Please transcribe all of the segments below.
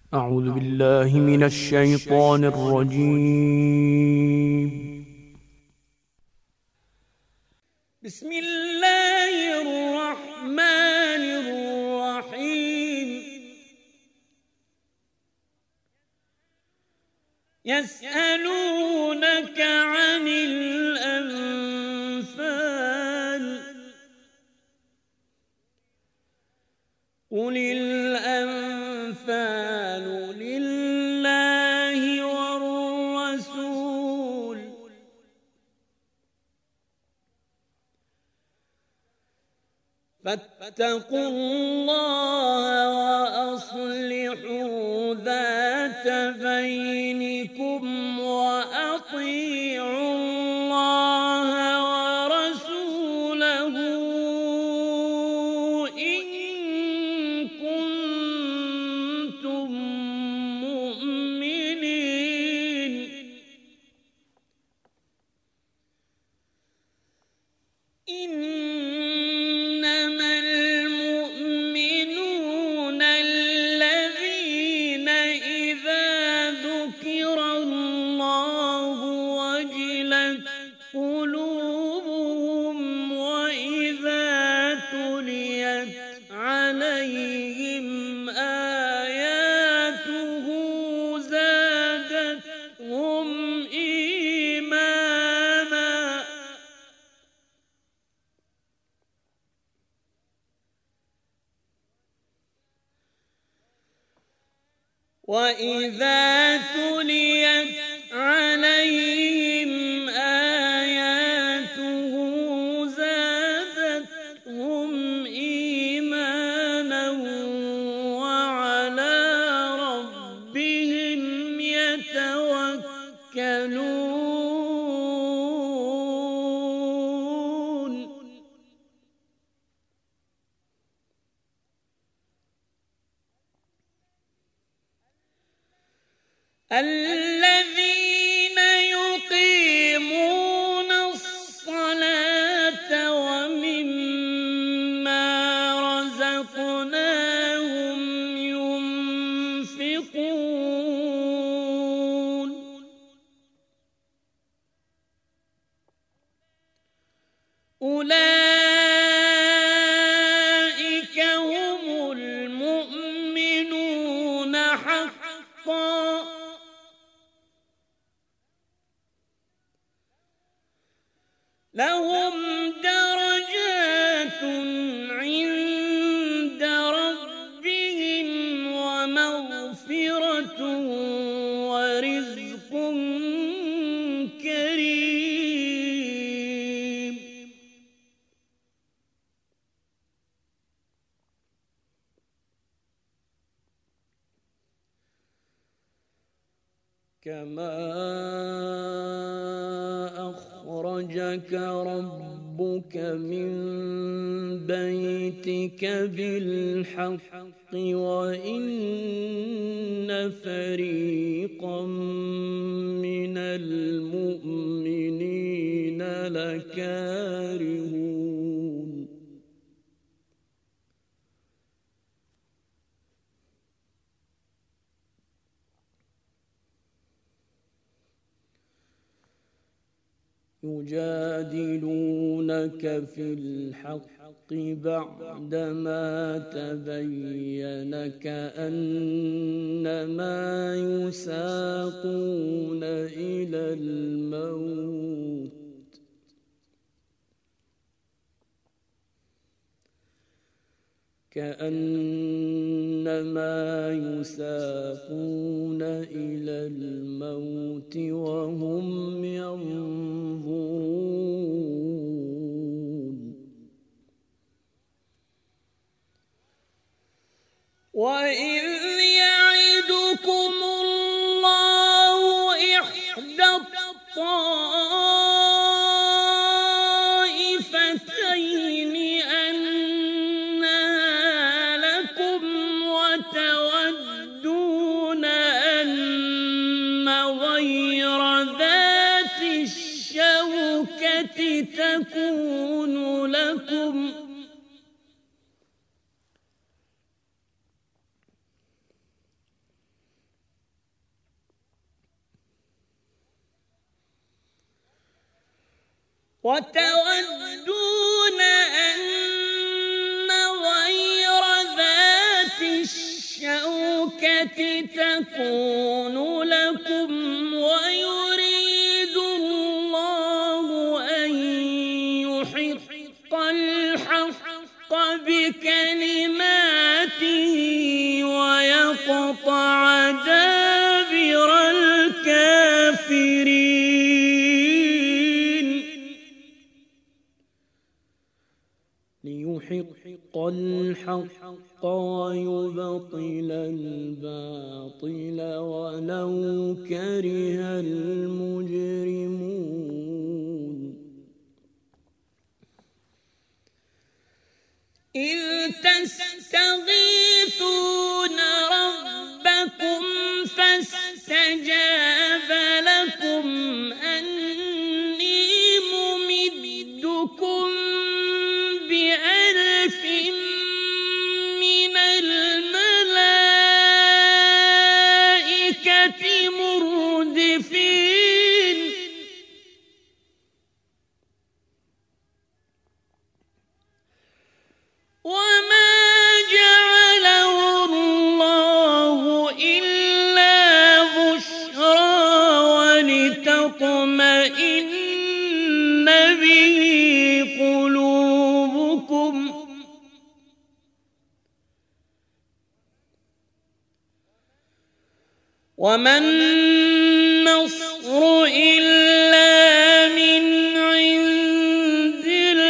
أعوذ بالله من الشيطان الرجيم. بسم الله الرحمن الرحيم. يسألونك عن الأنفال قل الأنفال لله والرسول فاتقوا الله وأصلحوا ذات بينكم وأطيعوا الله ورسوله إن كنتم مؤمنين. إنما المؤمنون الذين إذا ذكر الله وجلت قلوبهم وإذا تليت عليهم آياته زادتهم إيمانا وإذا تليت عليهم آياته زادتهم إيمانا وعلى ربهم يتوكلون. الذين يقيمون الصلاة ومما رزقناهم ينفقون أولئك هم المؤمنون حقا لهم درجات عند ربهم ومغفرة ورزق كريم. كما أخرجك ربك من بيتك بالحق وإن فريقا من المؤمنين لكارهون. يجادلونك في الحق بعدما تبين كأنما يساقون إلى الموت وهم ينظرون. وإذ يعدكم الله إحدى الطائفتين أنها لكم وتودون أن غير ذات الشوكة تكون لكم وتودون أن غير ذات الشوكة تكون لكم ويريد الله أن يحق الحق بكلماته ويقطع دابر الكافرين ليحق الحق ويبطل الباطل ولو كره المجرمون إذ تستغيثون ربكم فاستجاب لكم أني ممدكم بألف من الملائكة مردفين وما جعله الله إلا بشرى ولتطمئن به قلوبكم وما النصر إلا من عند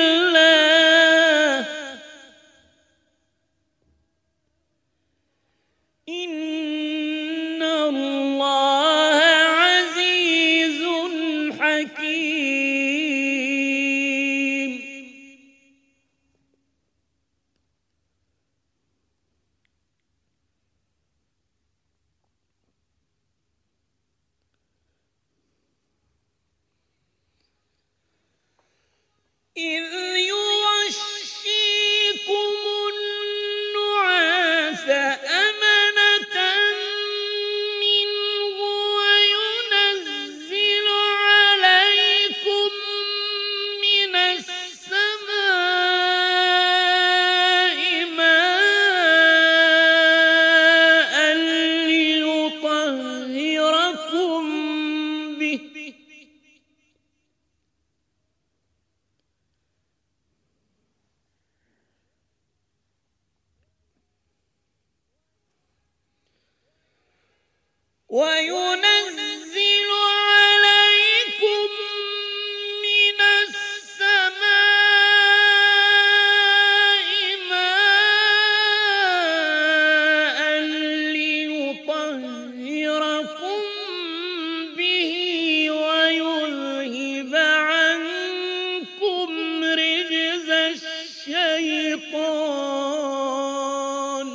الله إن الله عزيز حكيم إذ يغشيكم النعاس أمنة منه وينزل عليكم من السماء ماء ليطهركم به وينزل عليكم من السماء ماء ليطهركم به ويذهب عنكم رجز الشيطان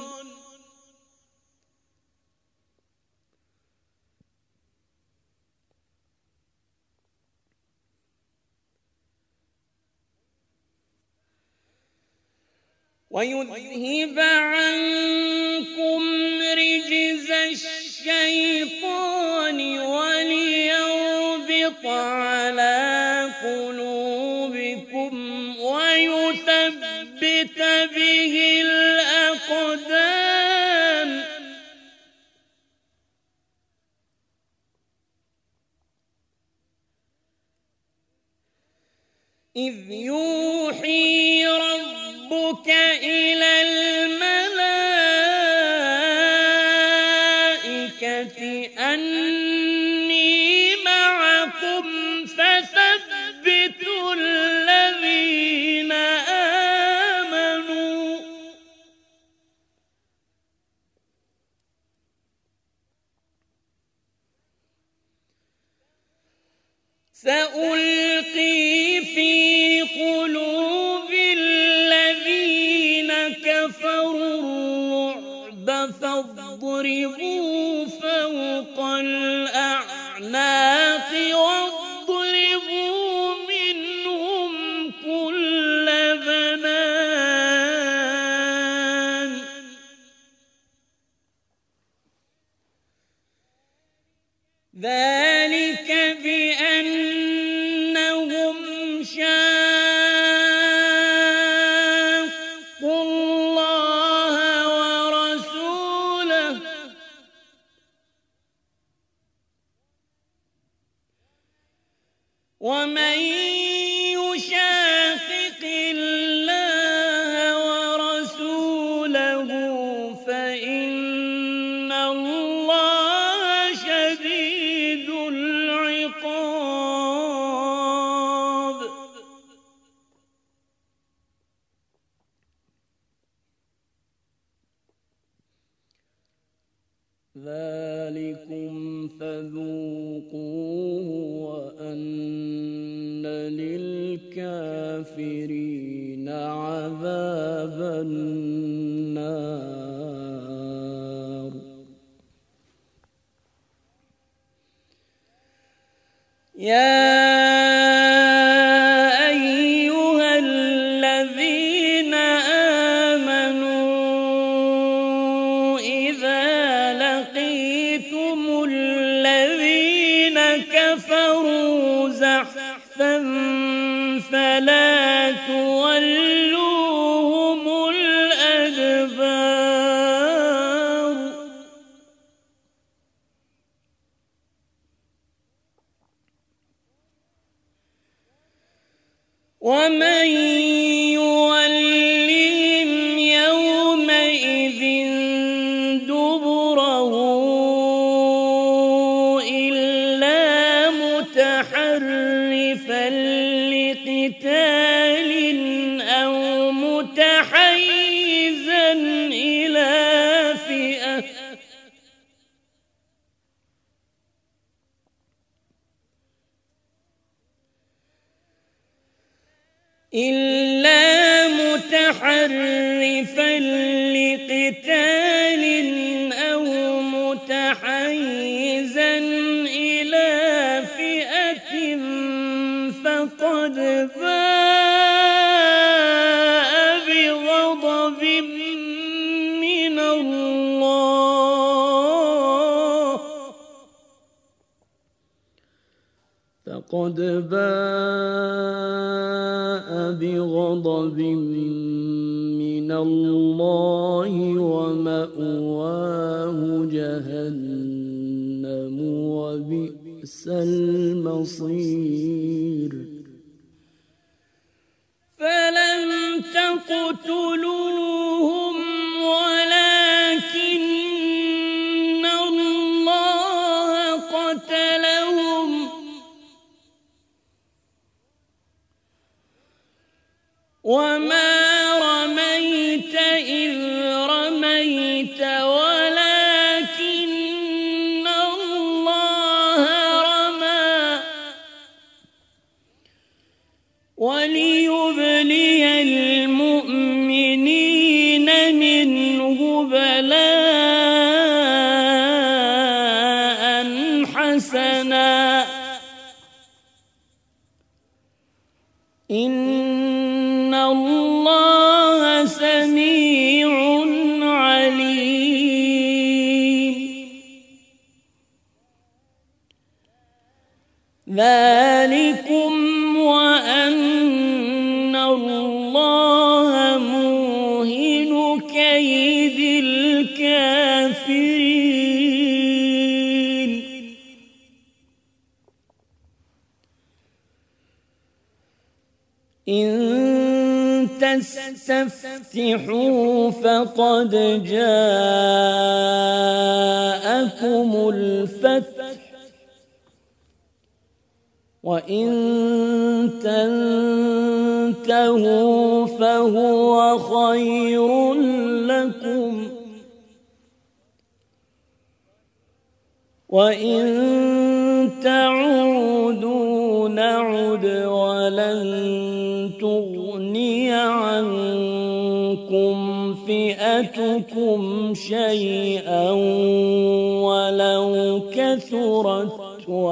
ويذهب عنكم رجز الشيطان وليربط على قلوبكم ويثبت به الأقدام إذ يوحي ربك إلى الملائكة أني معكم فثبتوا الذين آمنوا سألقي في قلوب الذين كفروا الرعب فاضربوا فوق الأعناق واضربوا منهم كل بنان ذلك بأنهم شاقوا ومن يشاقق الله ورسوله فإن الله شديد العقاب. ذلكم فذوقوه وأن للكافرين عذاب النار. يا أيها الذين آمنوا إذا لقيتم الذين كفروا زحفا فلا تولوهم الأدبار. ومن يولهم يومئذ دبره إلا متحرفا لقتال أو متحيزا إلى فئة فقد باء بغضب من الله ومأواه جهنم وبئس المصير. فلم تقتلوهم ولكن الله قتلهم وما رميت إذ رميت ولكن الله رمى وليبلي المؤمنين منه بلاء حسنا إن الله سميع عليم. ذلكم وأن الله موهن كيد الكافرين. إن تستفتحوا فقد جاءكم الفتح وإن تنتهوا فهو خير لكم وإن تعودوا نعد ولن تغني عنكم فئتكم شيئا ولو كثرت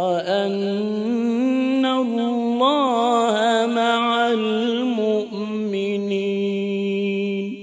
وأن الله مع المؤمنين.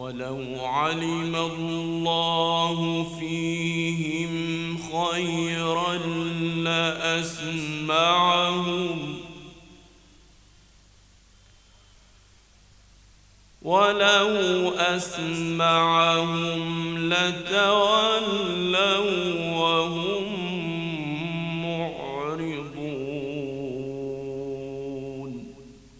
ولو علم الله فيهم خيرا لأسمعهم ولو أسمعهم لتولوا وهم معرضون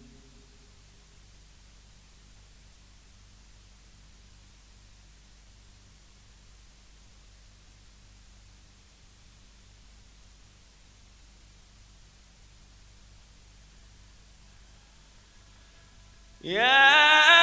يا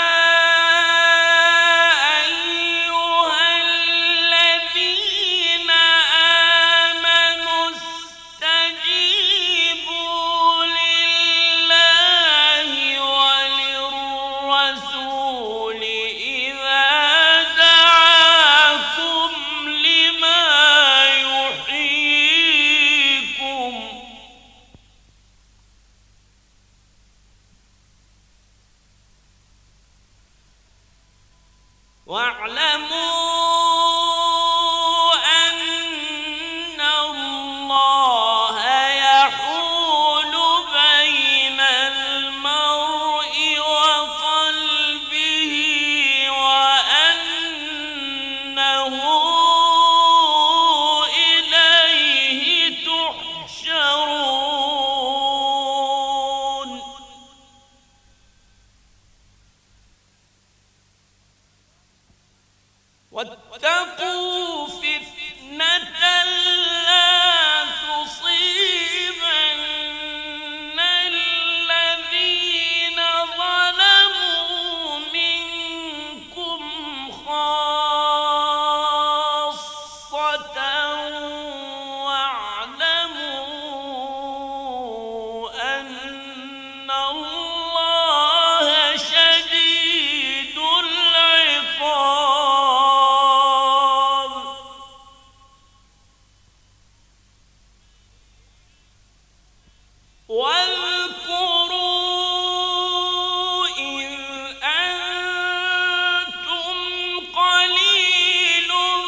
واعلموا أن الله يحول بين المرء وقلبه وأنه إليه تحشرون واتقوا فتنة لا تصيبن الذين ظلموا منكم خاصة واعلموا أن الله شديد العقاب واذكروا إذ أنتم قليل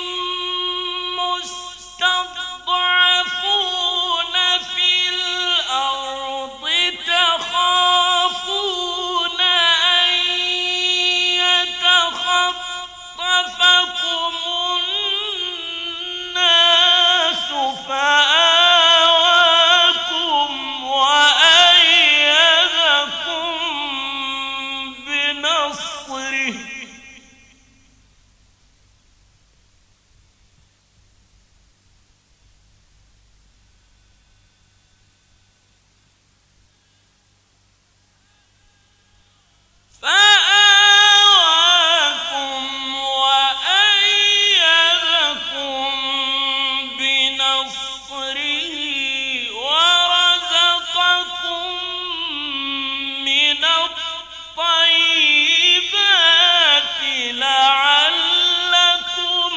مستضعفون في الأرض تخافون أن يتخطفكم الناس فآواكم وأيدكم بنصره ورزقكم من الطيبات لعلكم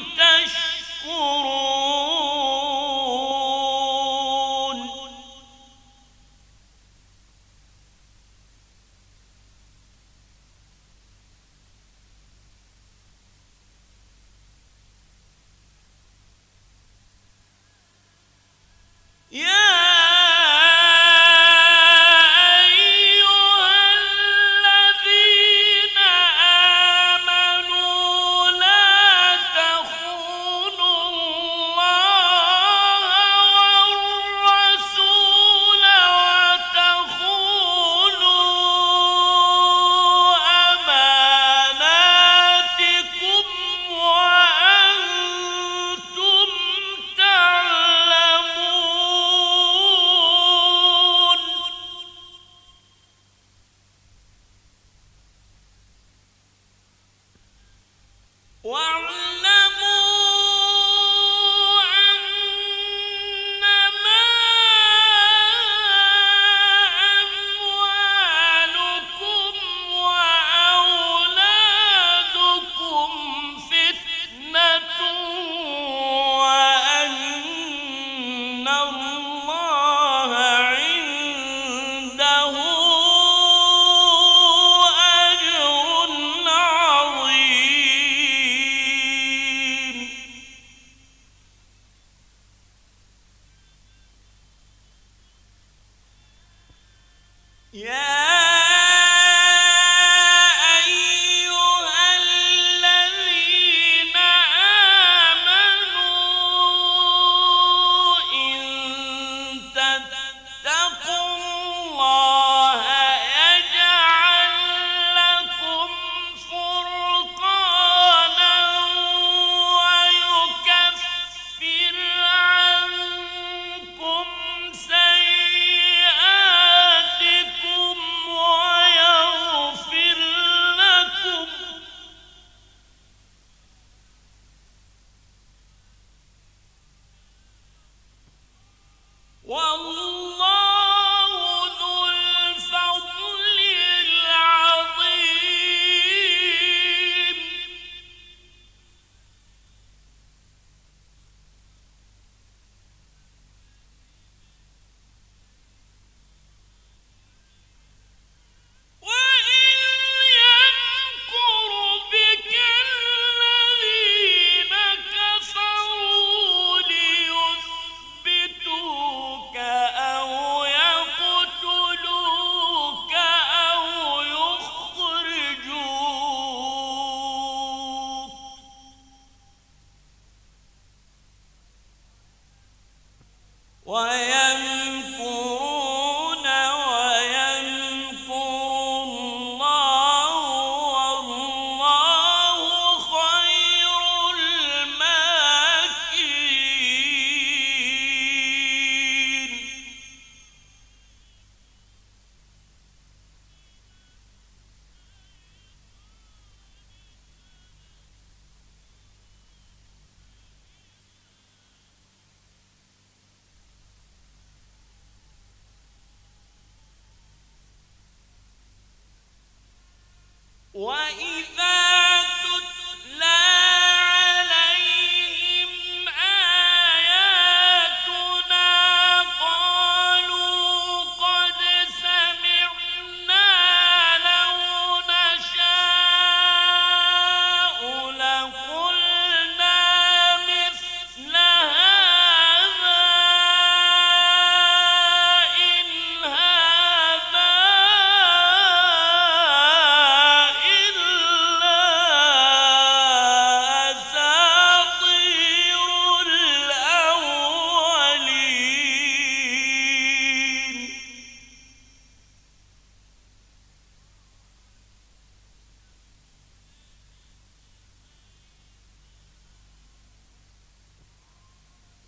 تشكرون يا أيها الذين آمنوا لا تخونوا الله والرسول وتخونوا أماناتكم وأنتم تعلمون واعلموا أنما أموالكم وأولادكم فتنة وأن الله عنده أجر عظيم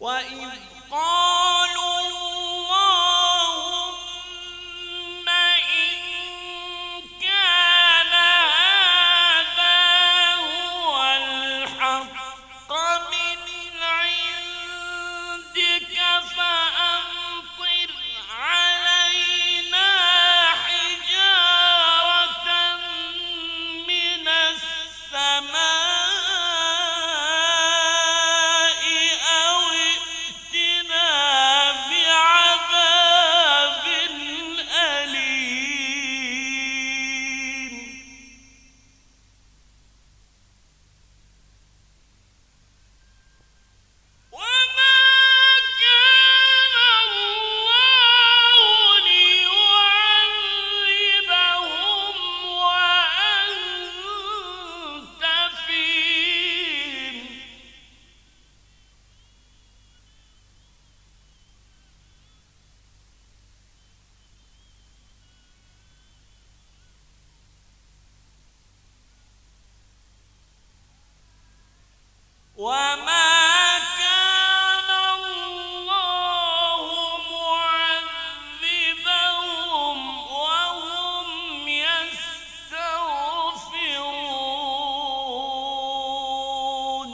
وإذ قالوا اللهم إن كان هذا هو الحق من عندك فأمطر علينا حجارة من السماء أو ائتنا بعذاب أليم. وما كان الله ليعذبهم وأنت فيهم وما كان الله معذبهم وهم يستغفرون.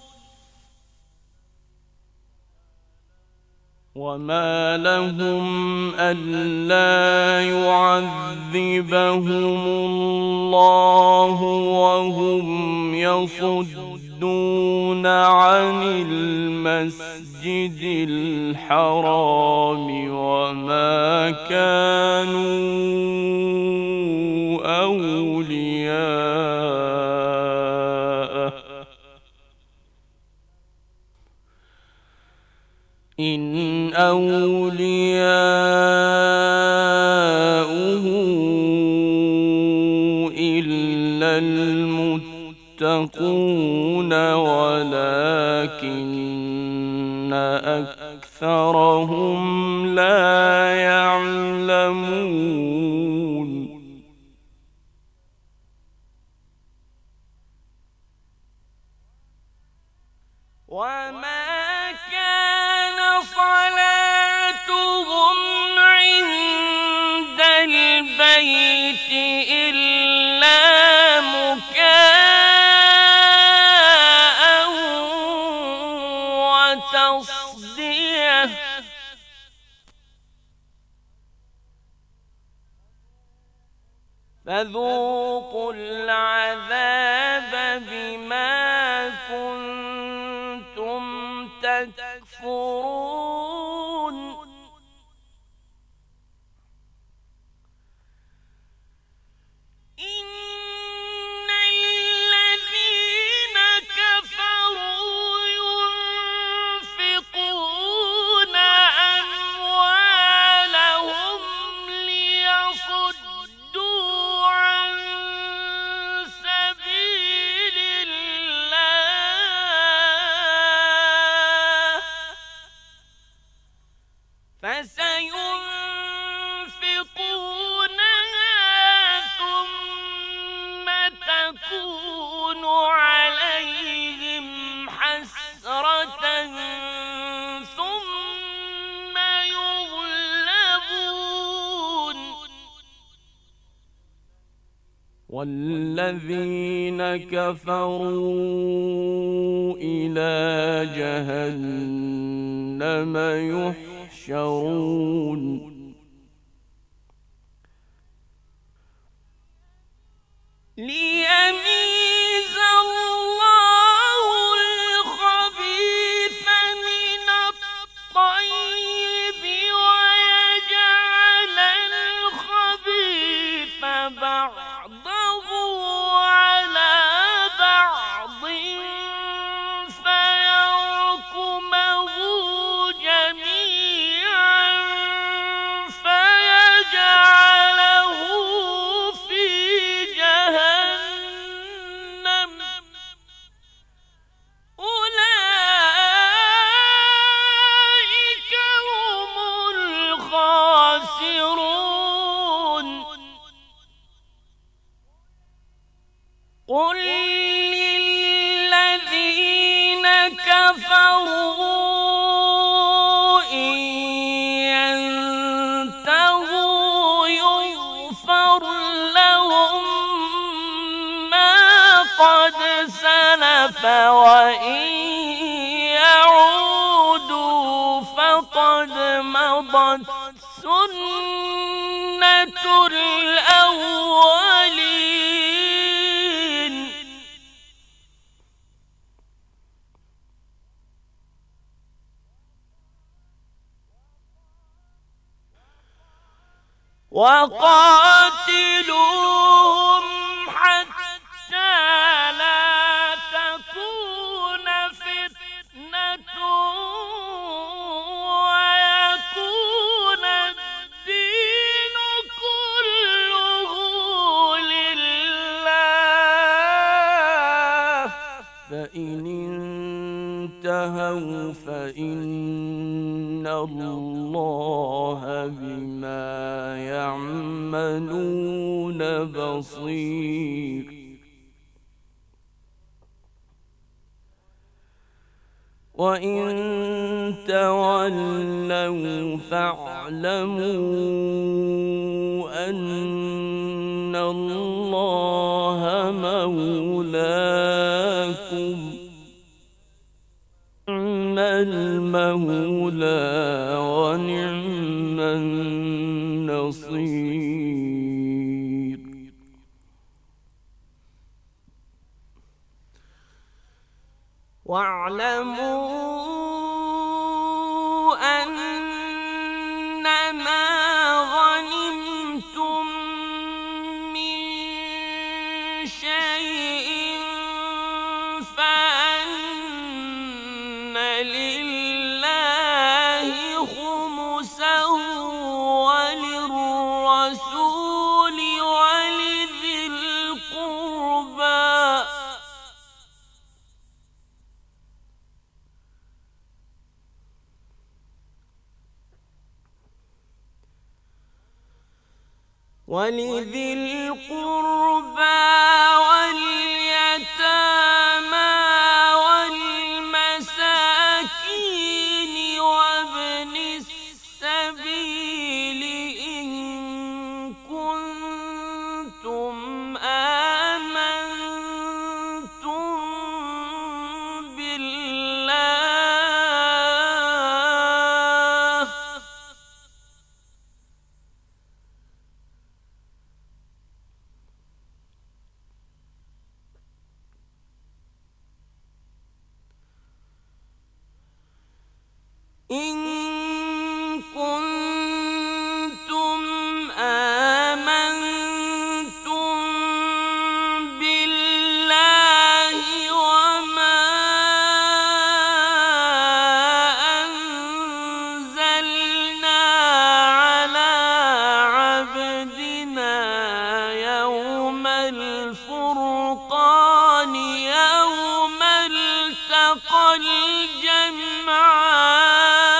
وما لهم ألا يعذبهم الله وهم يصدون عن المسجد الحرام وما كانوا أولياءه إن أولياؤه إلا المتقون ولكن أكثرهم لا يعلمون. وما كان صلاتهم عند البيت إلا مكاء وتصدية فذوقوا العذاب بما كنتم تكفرون. إن الذين كفروا ينفقون أموالهم ليصدوا عن سبيل الله فسينفقونها ثم تكون عليهم حسرة ثم يغلبون. والذين كفروا إلى جهنم يحشرون. ليميز الله الخبيث من الطيب ويجعل الخبيث بعضه على بعض فيركمه جميعا فيجعله في جهنم أولئك هم الخاسرون. قل للذين كفروا سلف وإن يعودوا فقد مضت سنة الأولين وقاتلوهم حتى لا تكون فتنة ويكون الدين كله لله فإن انتهوا فإن الله بما يعملون بصير وإن تولوا فاعلموا أن الله مولاكم نعم المولى ونعم النصير واعلموا أنما غنمتم من شيء فأن لله خمسه وللرسول ولذي القربى واليتامى والمساكين وابن السبيل إن كنتم آمنتم بالله إن كنتم آمنتم بالله وما أنزلنا على عبدنا يوم الفرقان يوم التقى الجمعان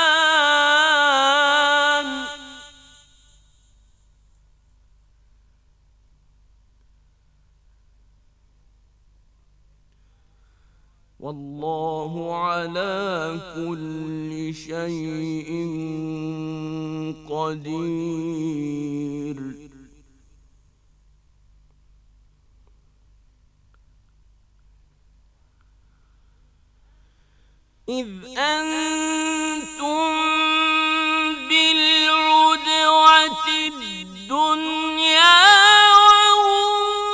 والله على كل شيء قدير إذ أنتم بالعدوة الدنيا وهم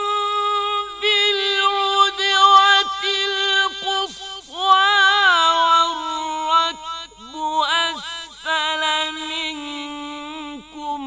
بالعدوة القصوى والركب أسفل منكم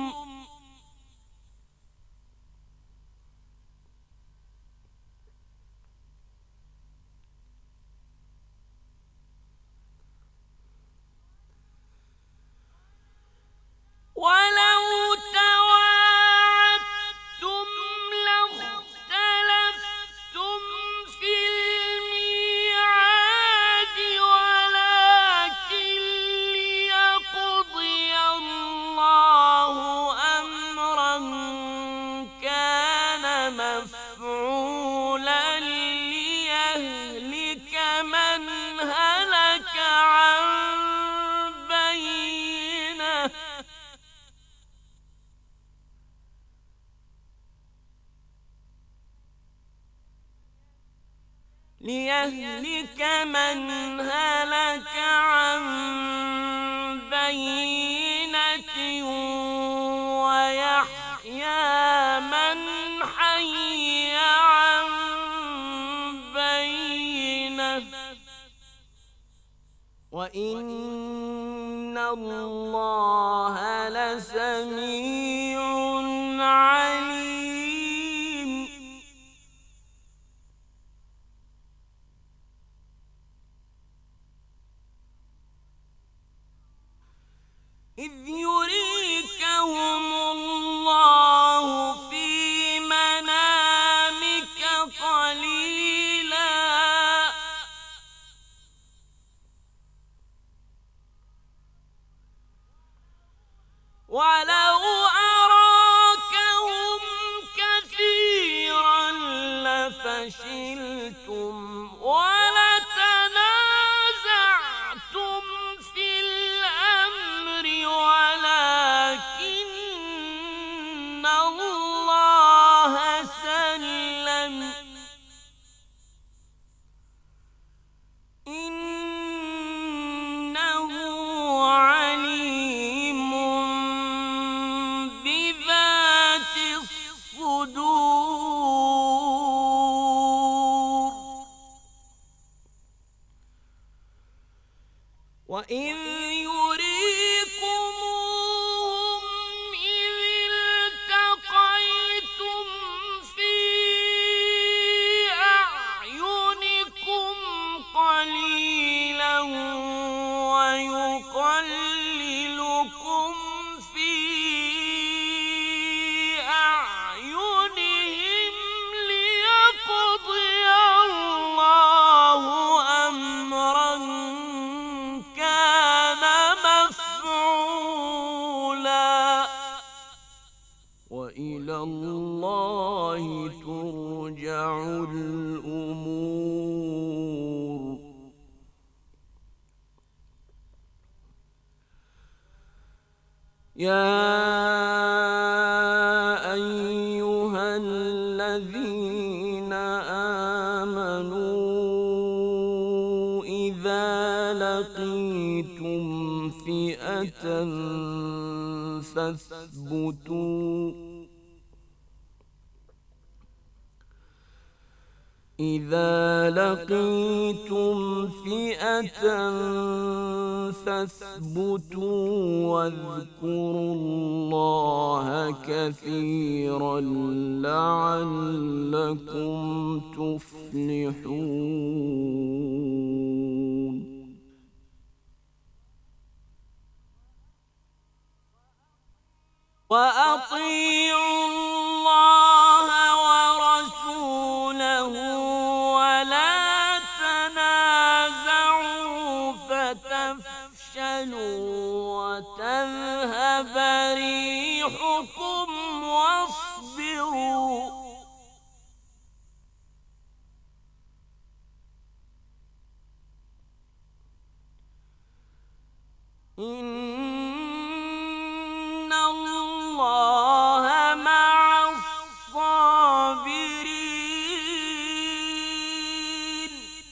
ليهلك من هلك عن بينة ويحيى من حي عن بينة وإن الله لسميع عليم. إذ يريكهم الله في منامك قليلا ولو أراكهم كثيرا لفشلتم ولتنازعتم في الأمر ولكن الله سلم إنه عليم بذات الصدور. وإذ يريكموهم إذ التقيتم في أعينكم قليلا ويقللكم في أعينهم ليقضي الله أمرا كان مفعولا وإلى الله ترجع الأمور. يا أيها الذين آمنوا إذا لقيتم فئة فاثبتوا واذكروا الله كثيرا لعلكم تفلحون. وأطيعوا الله ورسوله ولا تنازعوا فتفشلوا وتذهب ريحكم واصبروا إن الله مع الصابرين.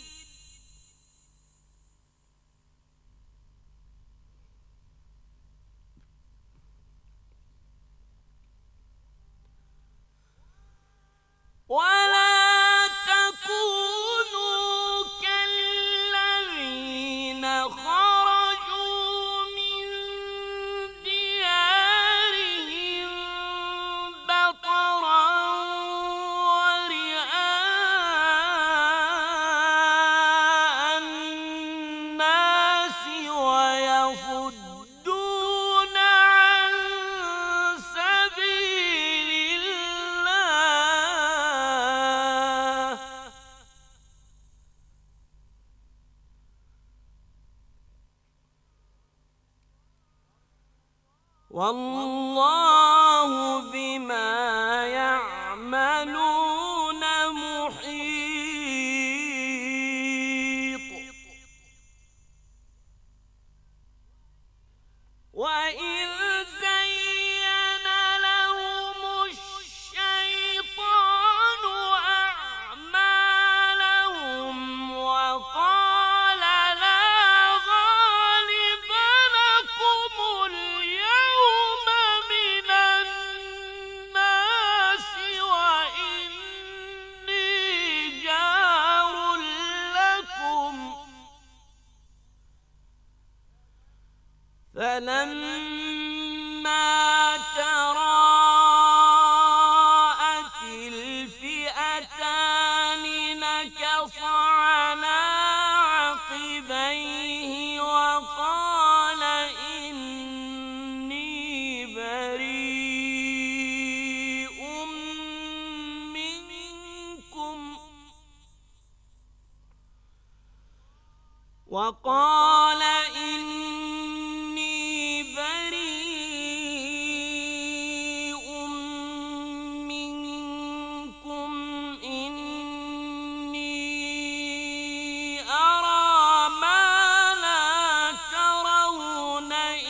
ولا تكونوا كالذين خرجوا من ديارهم بطرا ورئاء الناس ويصدون عن سبيل الله والله بما يعملون محيط. وإذ زين لهم الشيطان أعمالهم فلما تراءت الفئتان نكص على عقبيه وقال إني بريء منكم إني أرى ما لا ترون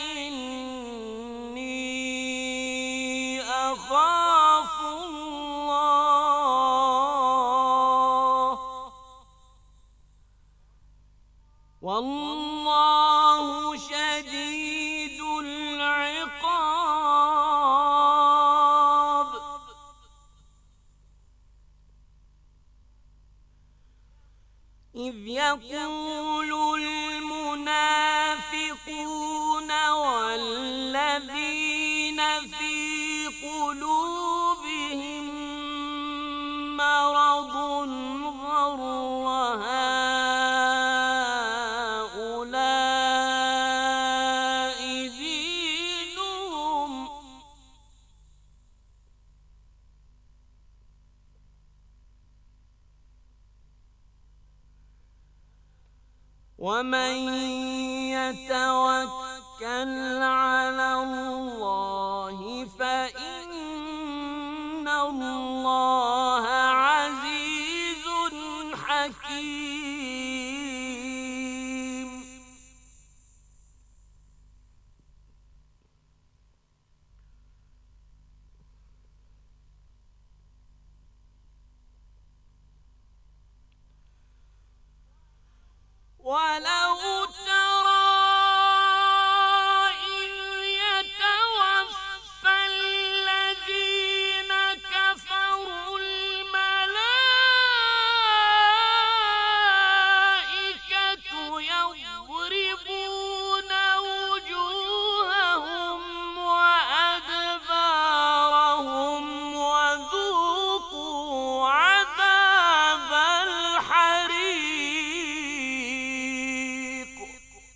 إني أخاف الله والله شديد العقاب. إذ يقول المنافقون والذين في قلوبهم مرض غر هؤلاء دينهم ومن يتوكل على الله فإن الله عزيز حكيم. ولو ترى إذ يتوفى الذين كفروا الملائكة يضربون وجوههم وأدبارهم وذوقوا عذاب الحريق.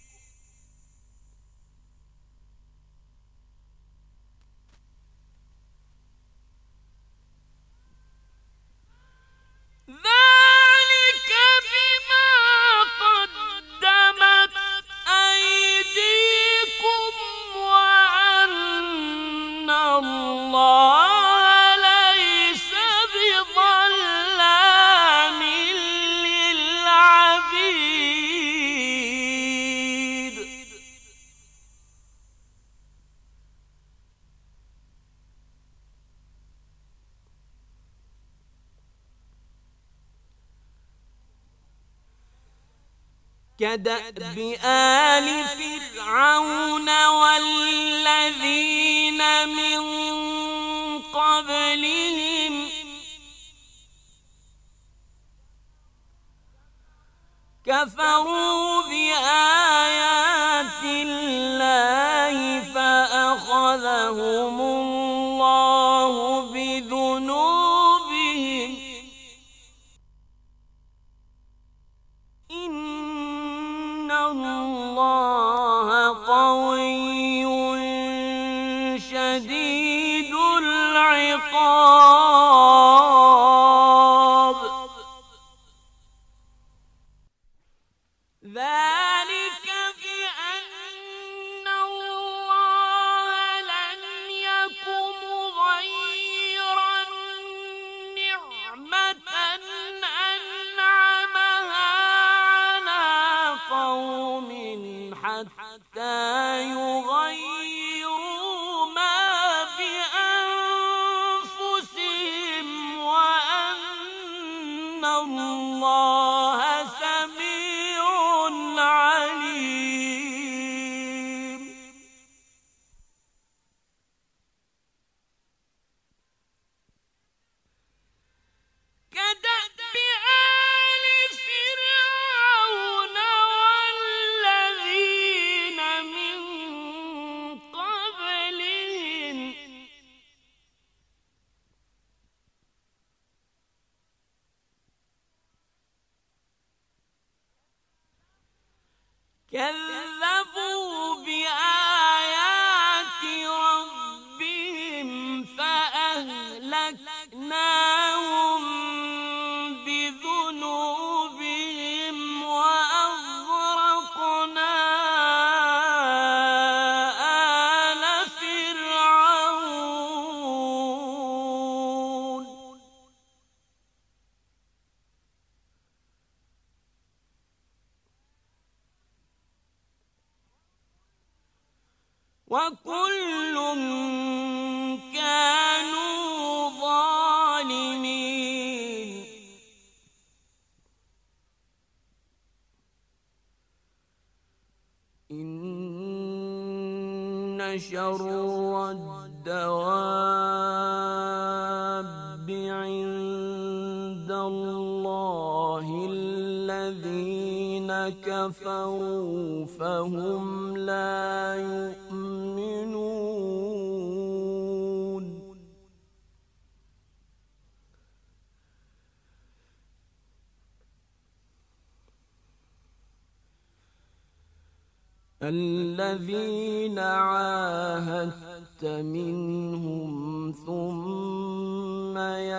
ذلك بما قدمت أيديكم وأن الله ليس بظلام للعبيد. كدأب آل فرعون والذين من قبلهم كفروا بآيات الله فأخذهم الله بذنوبهم إن الله قوي شديد العقاب. ذلك بأن الله لم يكن مغيرا نعمة أنعمها على قوم حتى يغيروا ما بأنفسهم وأن الله سميع عليم. كدأب آل فرعون والذين من كذبوا بآيات ربهم فأهلكناهم بذنوبهم وأغرقنا آل فرعون وكل كانوا ظالمين إن شر الدواب عند الله الذين كفروا فهم لا يؤمنون الذين عاهدت منهم ثم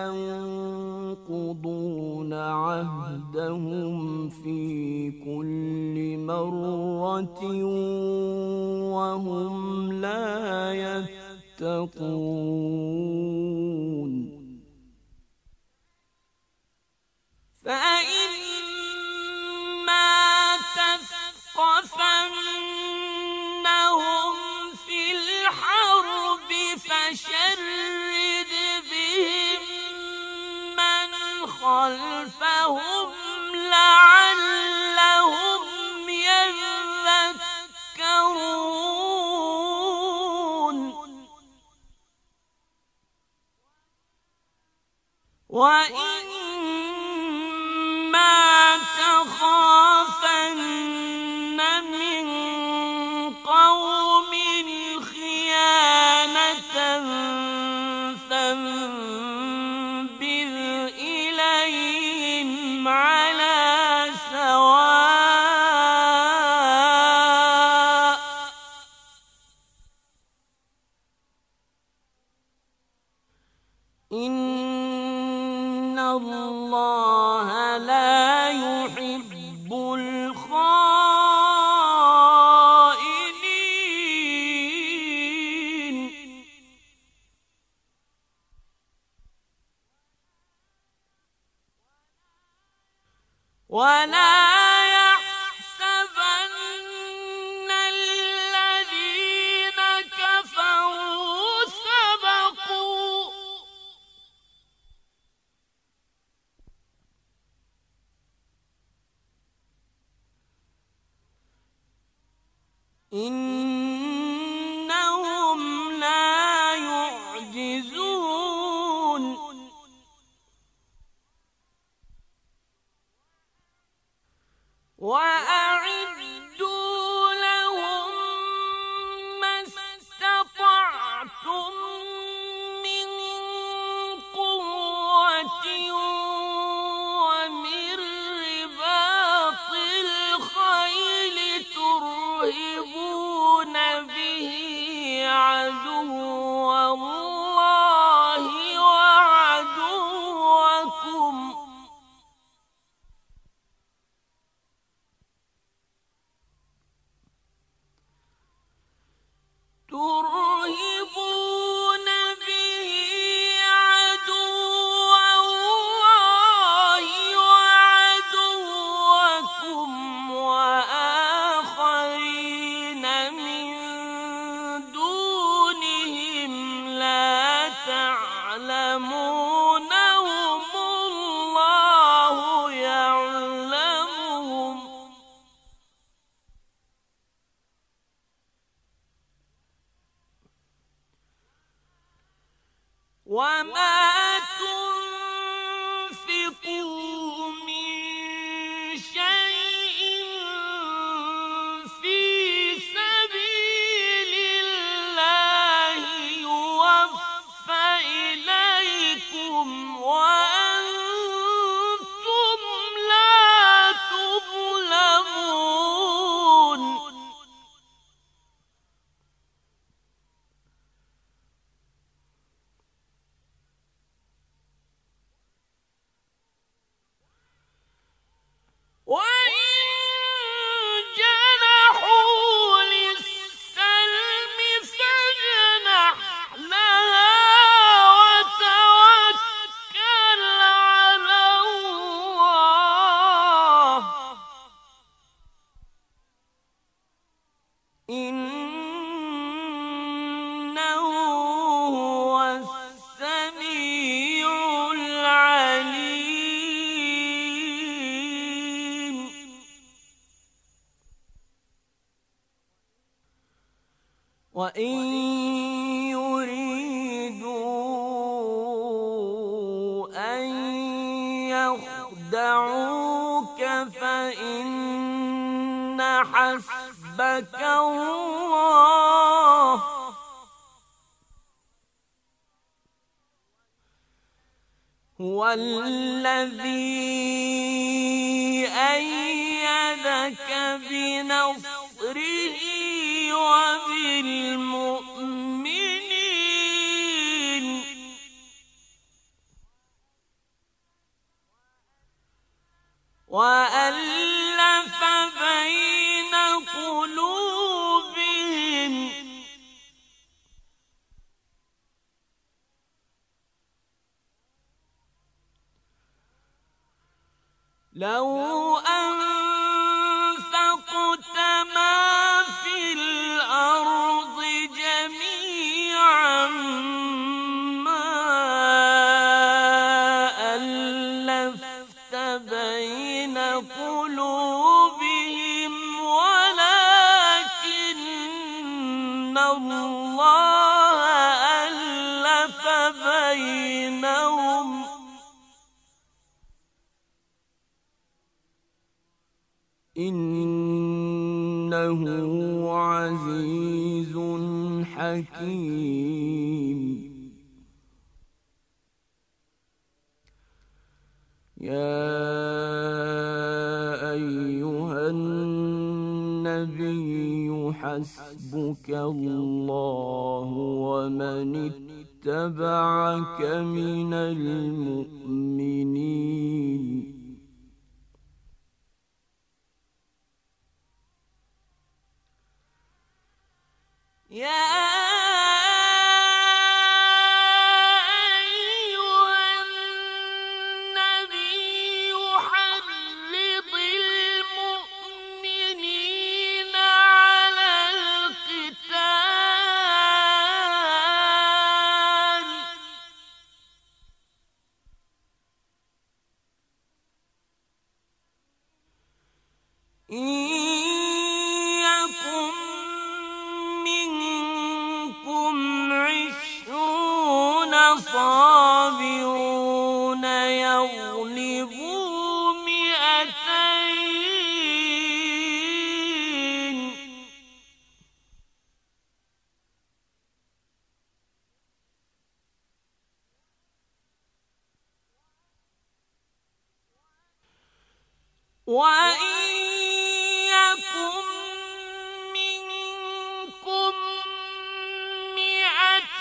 ينقضون عهدهم في كل مرة وهم لا يتقون فإما تثقفنهم في الحرب فشرد بهم من خلفهم لعلهم يذكرون وإما تخافن من قوم خيانة فانبذ إليهم على سواء إن الله لا يحب الخائنين ولا يحسبن الذين كفروا سبقوا إنهم لا يعجزون وأعدوا لهم ما استطعتم من قوة ومن رباط الخيل ترهبون به عدو الله وعدوكم ترهبون به عدو الله وعدوكم وآخرين من دونهم لا تعلمونهم الله يعلمهم وما تنفقوا من شيء في سبيل الله يوفى إليكم وأنتم لا تظلمون وإن يريدوا أن يخدعوك فإن حسبك الله هو الذي أيدك بنصره وبالمؤمنين وألف بين قلوبهم لو أنفقت ما في الأرض جميعا ما ألفت بين قلوبهم ولكن الله ألف بينهم إنه عزيز حكيم يا أيها النبي حسبك الله ومن اتبعك من المؤمنين يا أيها النبي حرض المؤمنين على القتال صابرون يغلبوا 200 وإن يكن منكم 100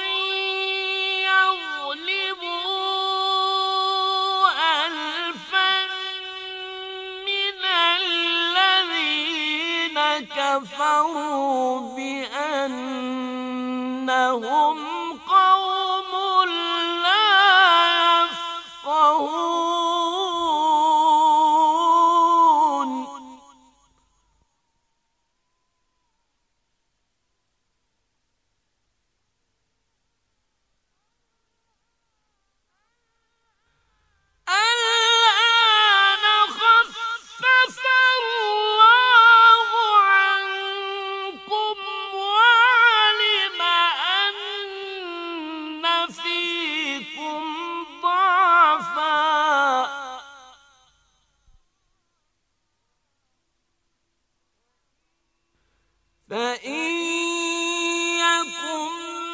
كفروا بأنهم قوم لا يفقهون الآن خفف الله عنكم وعلم أن فيكم ضعفا فإن يكن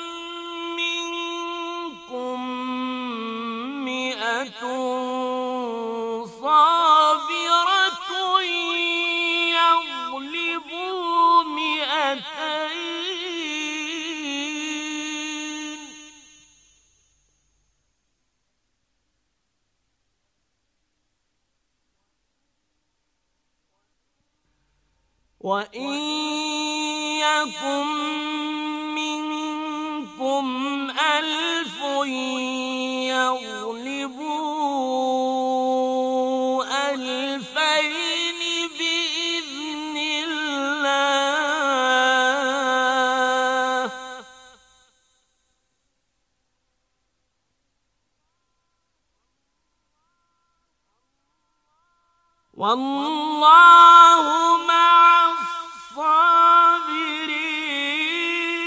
منكم 100 صابرة يغلبوا 200 وإن يكن منكم 1000 يغلبوا 2000 بإذن الله والله مع الصابرين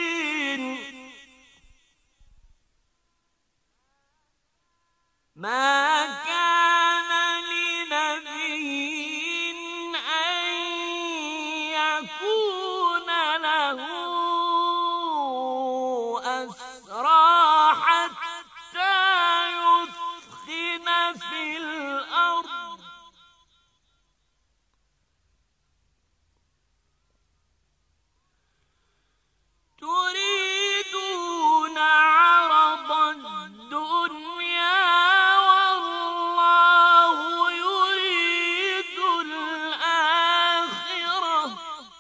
يكون له أسرى حتى يثخن في الأرض تريدون عرض الدنيا والله يريد الآخرة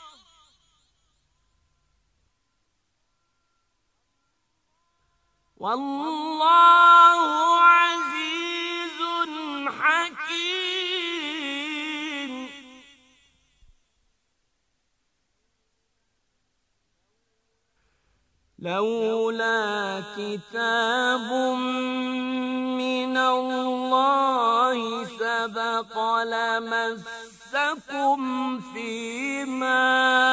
والله عزيز حكيم. لولا كتاب من الله سبق لمسكم فيما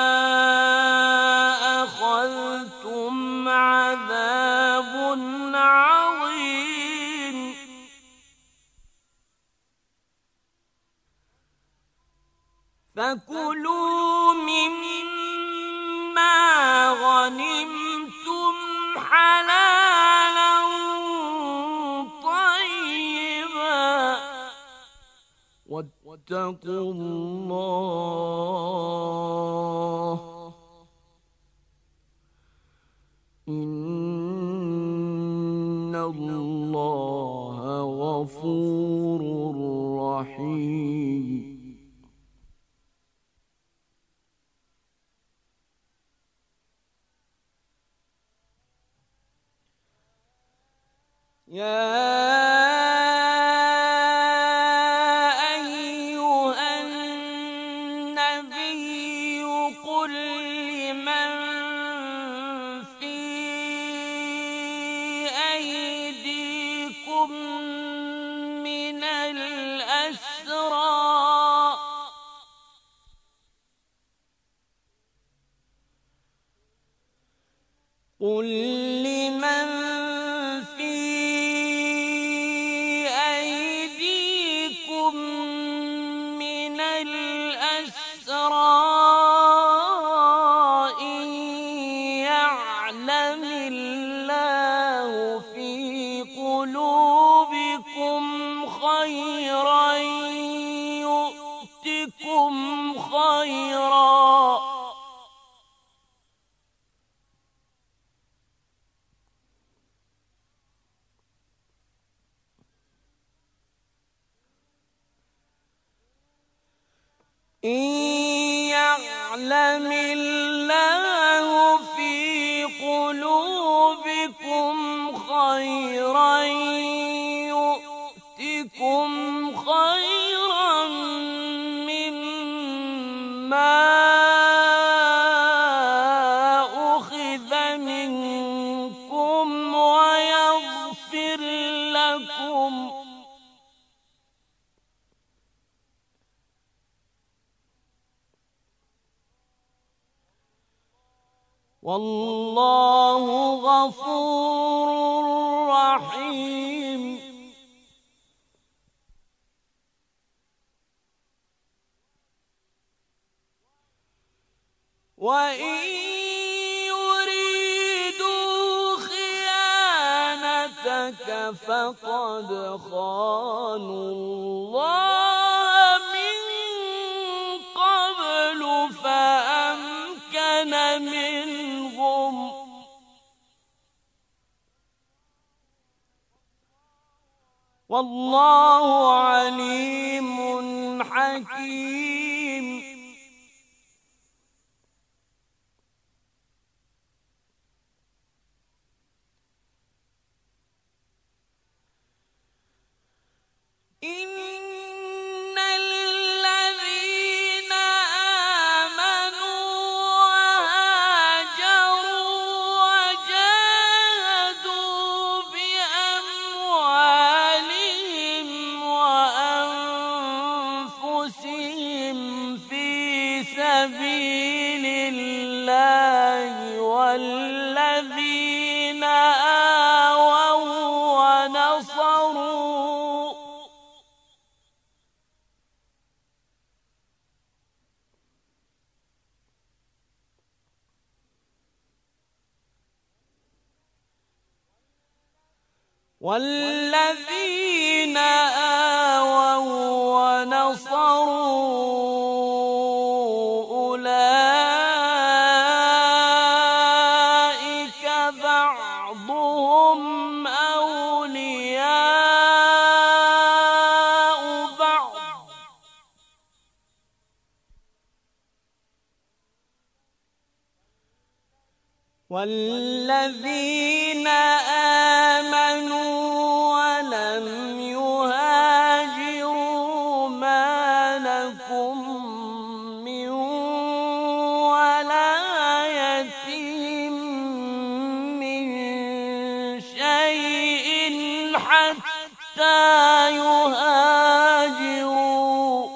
أخذتم عذاب عظيم. فكلوا مما غنمتم حلالا طيبا واتقوا الله إن الله غفور رحيم. يا أيها النبي قل لمن في أيديكم من الأسرى قل لمن في أيديكم من الأسرى إن يعلم الله في قلوبكم خيرا يؤتكم خيرا إن يعلم الله في قلوبكم خيرا يؤتكم خيرا مما أخذ منكم ويغفر لكم والله غفور رحيم. وإن يريدوا خيانتك فقد خانوا الله من قبل فأمكن منهم والله عليم حكيم. إن الذين آمنوا وهاجروا وجاهدوا بأموالهم وأنفسهم في سبيل الله والذين آووا ونصروا والذين آووا ونصروا أولئك بعضهم أولياء بعض والذين آمنوا ولم يهاجروا ما لكم من ولايتهم من شيء حتى يهاجروا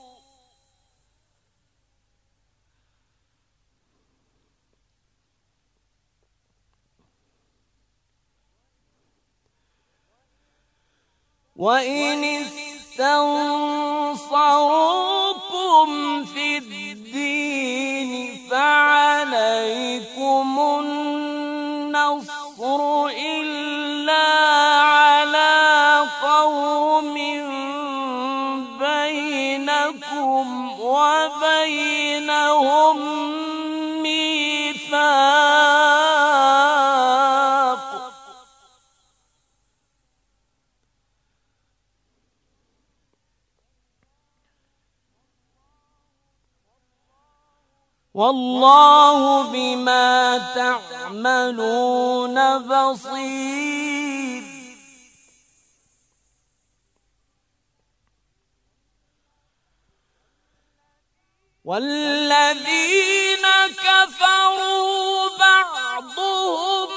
وإن استنصروكم في الدين فعليكم النصر إلا على قوم بينكم وبينهم ميثاق والله بما تعملون بصير والذين كفروا بعضهم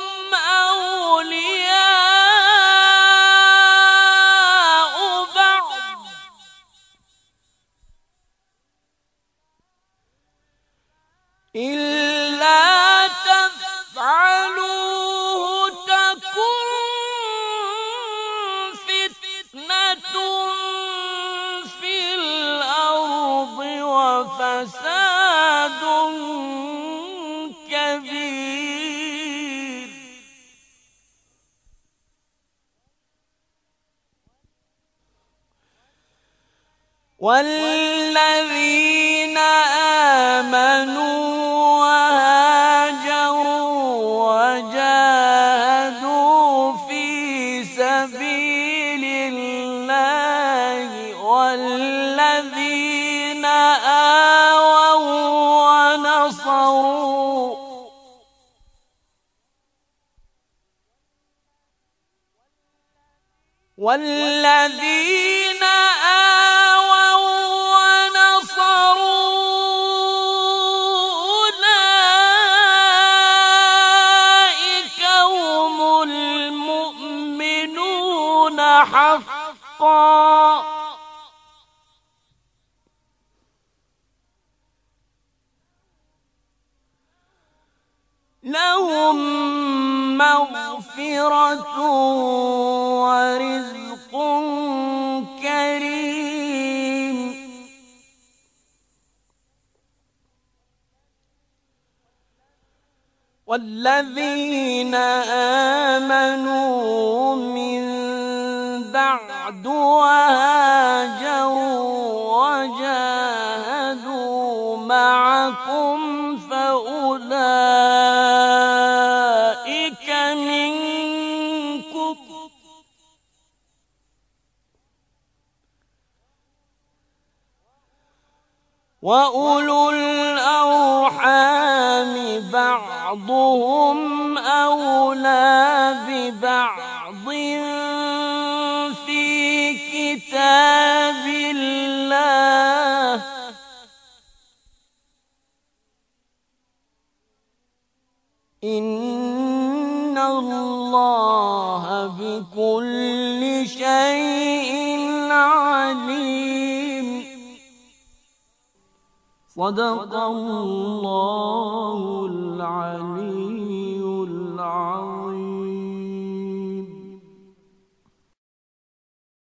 أولياء بعض إلا تفعلوه تكن فتنة في الأرض وفساد كبير والذين آمنوا وهاجروا وجاهدوا في سبيل الله والذين آووا ونصروا والذين آووا ونصروا أولئك هم المؤمنون حقا لهم مغفرة ورزق كريم والذين آمنوا من بعد وهاجروا وجاهدوا معكم فأولئك منكم وأولو الأرحام بعضهم أولى ببعض في كتاب الله إن الله بكل شيء عليم صدق الله العليم